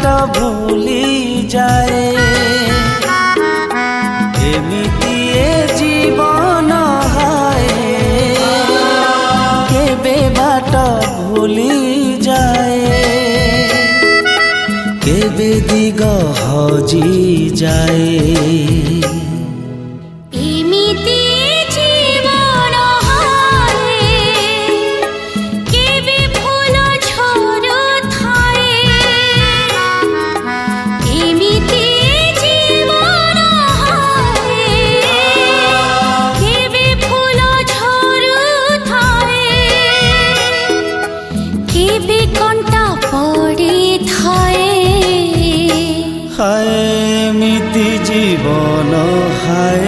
भूली जाए एमिति ए जीवन हाय केबे बाट भूली जाए केबे दिग हजी जाए हाय एमिति जीवन हाय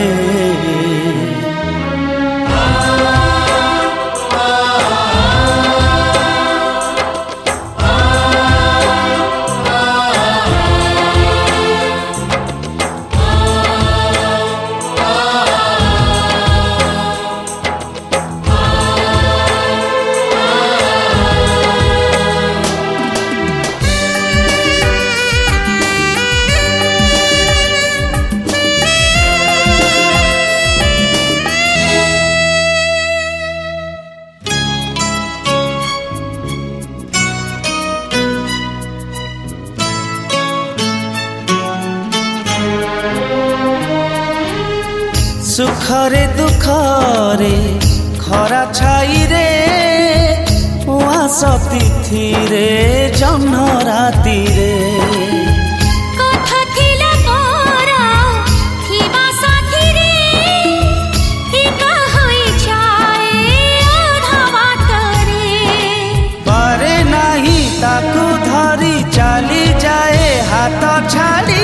सुखरे दुखरे खरा छाई रे उआस तिथि रे जह्न राति रे कथा थिला परा थिबा साथी रे एका होई जाए आधा बाट रे पारे नाही ताकू धरी चली जाए हाथ छाड़ी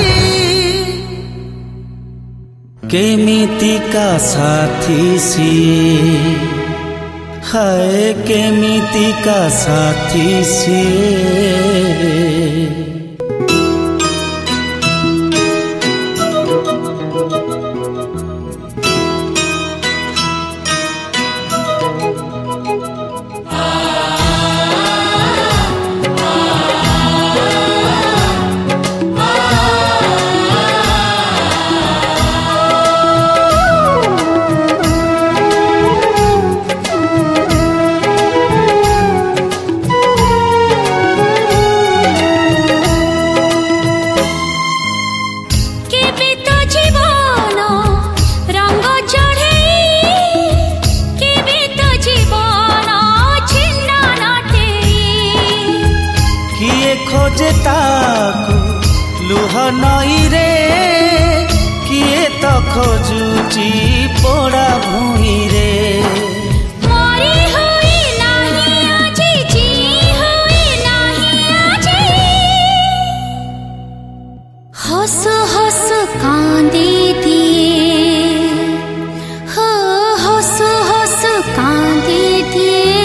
केमिति का साथी सिए हाय केमिति का साथी सिए खोजे ताकू लुह नई रे किए तो खोजुची पोड़ा भूई रे मरी हुई नाही आजी जी हुई नाही आजी हस हस कांदे दिए हो हस हस कांदे दिए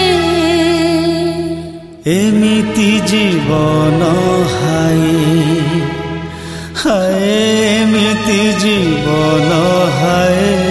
एमिति जीवन हाय हाय एमिति जीवन हाय।